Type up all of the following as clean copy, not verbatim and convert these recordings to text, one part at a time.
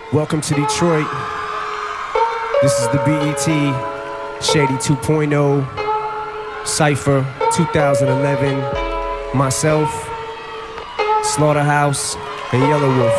Welcome to Detroit. This is the BET Shady 2.0 Cypher 2011. Myself, Slaughterhouse, and Yellow Wolf.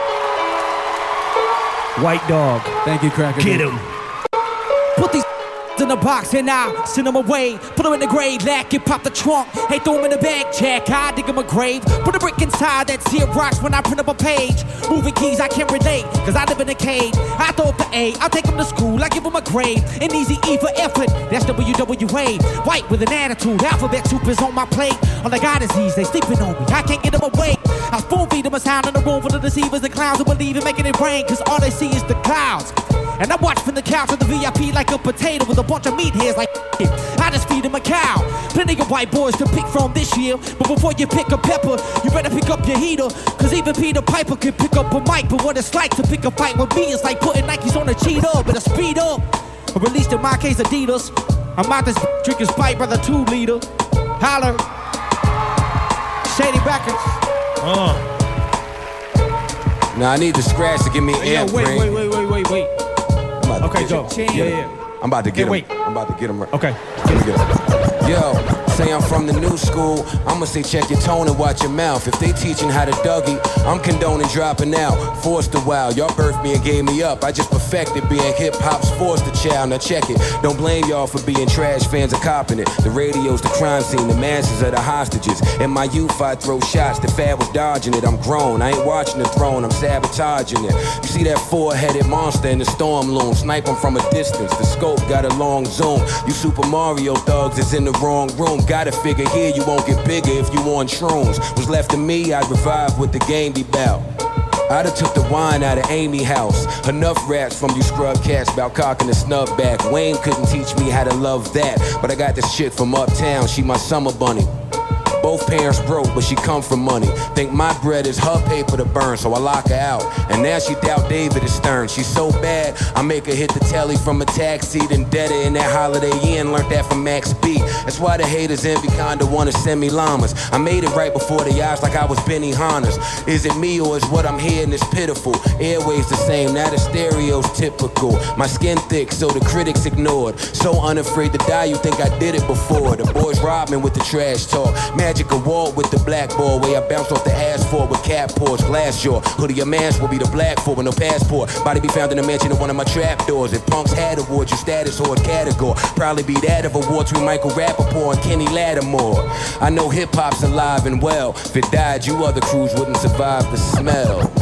White Dog. Thank you, Cracker. Get him. Put these in the box and I send them away. Put them in the grave, lack it, pop the trunk. Hey, throw them in the bag, check. I dig them a grave. Put a brick inside that tear rocks when I print up a page. Moving keys, I can't relate, cause I live in a cage. I throw up the A, I'll take them to school, I give them a grade. An easy E for effort, that's WWA. White with an attitude, alphabet soup is on my plate. All I got is these, they sleeping on me, I can't get them awake. I spoon feed them a sound in the room for the deceivers and clowns who believe in making it rain, cause all they see is the clouds. And I watch from the couch of the VIP like a potato with a bunch of meat hairs like I just feed him a cow. Plenty of white boys to pick from this year, but before you pick a pepper, you better pick up your heater. Cause even Peter Piper could pick up a mic, but what it's like to pick a fight with me is like putting Nikes on a cheetah, but a speed up. Or at least in my case, Adidas. I'm out this drinking Sprite, brother, 2 liter. Holler. Shady Records. Now I need the scratch to give me air. Yo, wait. Okay, go. Yeah. I'm about to get him. Wait. I'm about to get him. Okay. Yo, say I'm from the new school. I'ma say check your tone and watch your mouth. If they teaching how to Dougie, I'm condoning dropping out. Forced a while, y'all birthed me and gave me up. I just perfected being hip-hop's forced a child. Now check it. Don't blame y'all for being trash fans of copping it. The radio's the crime scene, the masses are the hostages. In my youth, I throw shots. The fad was dodging it. I'm grown. I ain't watching the throne. I'm sabotaging it. You see that 4-headed monster in the storm loom? Snipe him from a distance. The scope got a long zoom. You Super Mario thugs is in the wrong room. Gotta figure here you won't get bigger if you on shrooms. Was left to me, I'd revive with the game be bout. I'd have took the wine out of Amy house. Enough raps from you scrub cats about cocking the snub back. Wayne couldn't teach me how to love that, but I got this chick from uptown, she my summer bunny. Both parents broke, but she come from money. Think my bread is her paper to burn, so I lock her out. And now she doubt David is stern. She's so bad, I make her hit the telly from a taxi, then dead her in that Holiday Inn. Learned that from Max B. That's why the haters envy kinda wanna send me llamas. I made it right before the eyes like I was Benny Hannes. Is it me or is what I'm hearing is pitiful? Airways the same, now the stereo's typical. My skin thick, so the critics ignored. So unafraid to die, you think I did it before. The boys robbed me with the trash talk. Magic award with the blackboard, where I bounce off the asphalt with cat paws, glass jaw. Hoodie or mask will be the black for with no passport. Body be found in a mansion in one of my trap doors. If punks had awards, you status or a category. Probably be that of awards with Michael Rappaport and Kenny Lattimore. I know hip hop's alive and well. If it died, you other crews wouldn't survive the smell.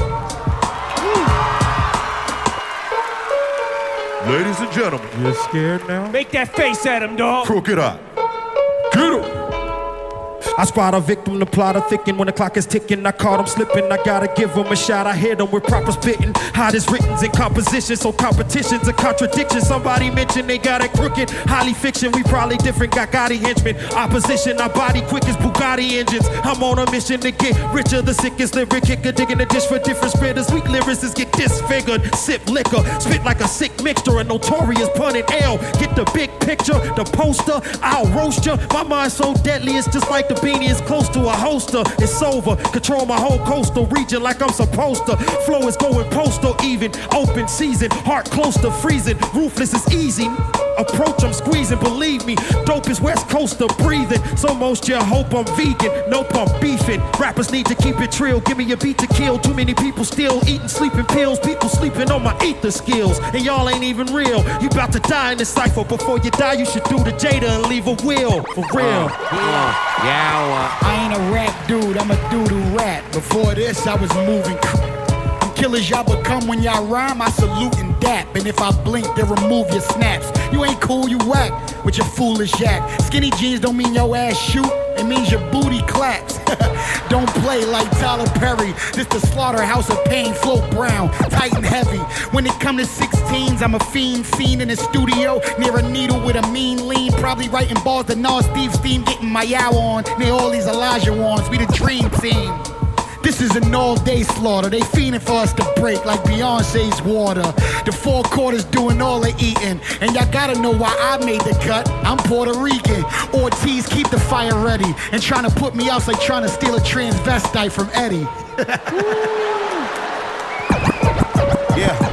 Ladies and gentlemen, You're scared now? Make that face at him, dog. Crooked Eye. Get him! I spot a victim, the plotter thicken. When the clock is ticking, I caught him slipping. I gotta give him a shot. I hit him with proper spitting. Hottest writtens in composition, so competition's a contradiction. Somebody mentioned they got it crooked. Highly fiction, we probably different. Got Gotti henchmen. Opposition, our body quick as Bugatti engines. I'm on a mission to get richer. The sickest lyric kicker, digging a dish for different spitters. Weak lyricists get disfigured. Sip liquor, spit like a sick mixture. A notorious pun in L. Get the big picture, the poster. I'll roast ya. My mind's so deadly, it's just like the beanie is close to a holster. It's over. Control my whole coastal region like I'm supposed to. Flow is going postal even. Open season. Heart close to freezing. Ruthless is easy. Approach, I'm squeezing. Believe me. Dope is West Coaster breathing. So most you hope I'm vegan. Nope, I'm beefing. Rappers need to keep it trill. Give me a beat to kill. Too many people still eating sleeping pills. People sleeping on my ether skills. And y'all ain't even real. You about to die in this cypher. Before you die, you should do the Jada and leave a will. For real. I ain't a rap dude, I'm a dude who rap. Before this, I was moving. I'm killers y'all become when y'all rhyme, I salute and dap. And if I blink, they remove your snaps. You ain't cool, you whack with your foolish yak. Skinny jeans don't mean your ass shoot, it means your booty claps. Don't play like Tyler Perry. This the slaughterhouse of pain, flow brown, tight and heavy. When it come to 16s, I'm a fiend seen in the studio near a needle with a mean lean. Probably writing balls to Nas Steve Steam, getting my yow on near all these Elijah ones. We the dream team. This is an all-day slaughter. They fiending for us to break like Beyonce's water. The 4 quarters doing all the eating. And y'all gotta know why I made the cut. I'm Puerto Rican. Ortiz, keep the fire ready. And trying to put me out like trying to steal a transvestite from Eddie. Yeah.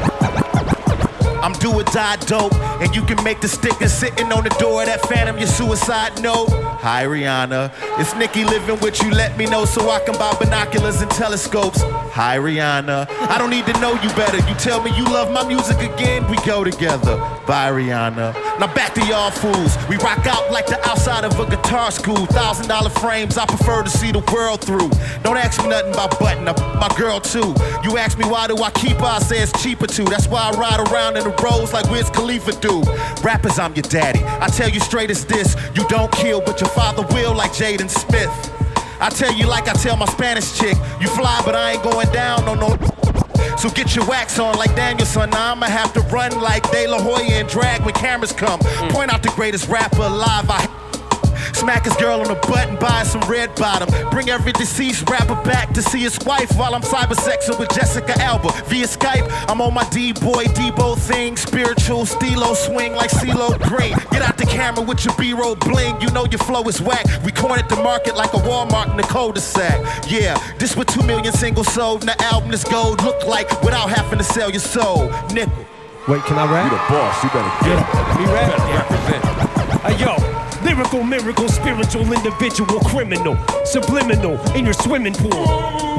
do or die dope. And you can make the sticker sitting on the door of that phantom your suicide note. Hi Rihanna, it's Nikki living with you, let me know so I can buy binoculars and telescopes. Hi Rihanna, I don't need to know you better. You tell me you love my music again, we go together. Bye Rihanna. Now back to y'all fools. We rock out like the outside of a guitar school. $1,000 frames, I prefer to see the world through. Don't ask me nothing about button up my girl too. You ask me why do I keep her, I say it's cheaper too. That's why I ride around in the roads like Wiz Khalifa do. Rappers, I'm your daddy. I tell you straight as this, you don't kill, but your father will like Jaden Smith. I tell you like I tell my Spanish chick, you fly but I ain't going down on no. So get your wax on like Danielson. Now I'ma have to run like De La Hoya and drag when cameras come. Point out the greatest rapper alive. Smack his girl on the butt and buy some red bottom. Bring every deceased rapper back to see his wife while I'm cybersexing with Jessica Alba. Via Skype, I'm on my D-boy, Debo thing. Spiritual, stilo swing like CeeLo Green. Get out the camera with your B-roll bling. You know your flow is whack. We cornered the market like a Walmart in the cul-de-sac. Yeah, this what 2 million singles sold and the album is gold look like without having to sell your soul. Nickel. Wait, can I rap? You the boss, you better get it. Me rap? Represent. Yo, lyrical, miracle, spiritual, individual, criminal, subliminal in your swimming pool. Yo.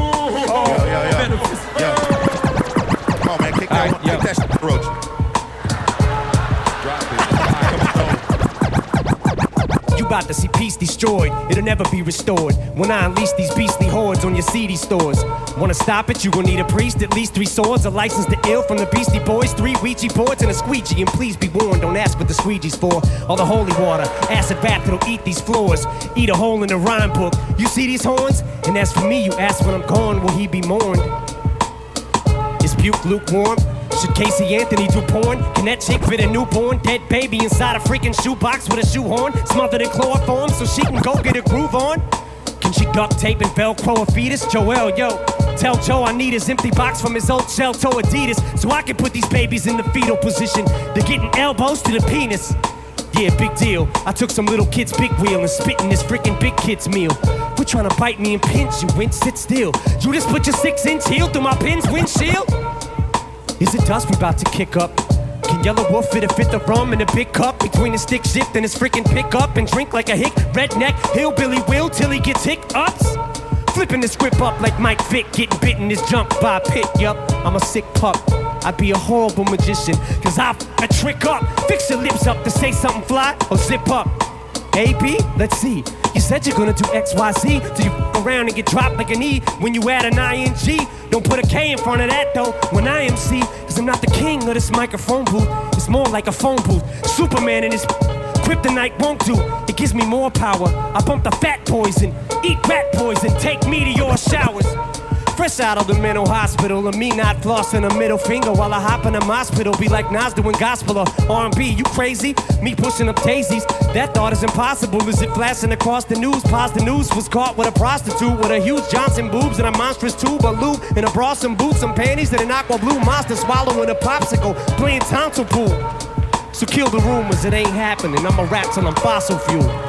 Come on, man, kick that shit, approach. Drop it. You about to see peace destroyed, it'll never be restored. When I unleash these beastly hordes on your CD stores. Wanna stop it, you gon' need a priest, at least 3 swords, a license to ill from the Beastie Boys, 3 Ouija boards and a squeegee. And please be warned, don't ask what the squeegee's for. All the holy water, acid bath that'll eat these floors. Eat a hole in the rhyme book. You see these horns? And as for me, you ask when I'm gone, will he be mourned? Is puke lukewarm? Should Casey Anthony do porn? Can that chick fit a newborn dead baby inside a freaking shoebox with a shoehorn? Smothered in chloroform so she can go get a groove on? Can she duct tape and Velcro a fetus? Joel, yo, tell Joe I need his empty box from his old shell toe Adidas so I can put these babies in the fetal position. They're getting elbows to the penis. Yeah, big deal. I took some little kid's big wheel and spit in this freaking big kid's meal. Quit trying to bite me and pinch, you winch, sit still. You just put your 6-inch heel through my pin's windshield? Is it dust we about to kick up? Can Yellow Wolf fit a fifth of rum in a big cup between his stick shift and his freaking pickup and drink like a hick redneck hillbilly will till he gets hiccups? Flipping the script up like Mike Vick, getting bitten his junk by a pit. Yup, I'm a sick pup. I'd be a horrible magician, cause I a trick up. Fix your lips up to say something fly or zip up. A, B, let's see. You said you're gonna do X, Y, Z till you around and get dropped like an E when you add an ING. Don't put a K in front of that though when I MC, cause I'm not the king of this microphone booth. It's more like a phone booth. Superman and his kryptonite won't do. It gives me more power. I bump the fat poison, eat rat poison, take meteor showers. Fresh out of the mental hospital, and me not flossing a middle finger while I hop in a hospital. Be like Nas doing gospel or R&B. You crazy? Me pushing up daisies. That thought is impossible. Is it flashing across the news? Pause the news was caught with a prostitute with a huge Johnson boobs and a monstrous tube of lube and a bra, some boots, some panties, and an aqua blue monster swallowing a popsicle, playing tonsil pool. So kill the rumors, it ain't happening. I'ma rap till I'm fossil fuel.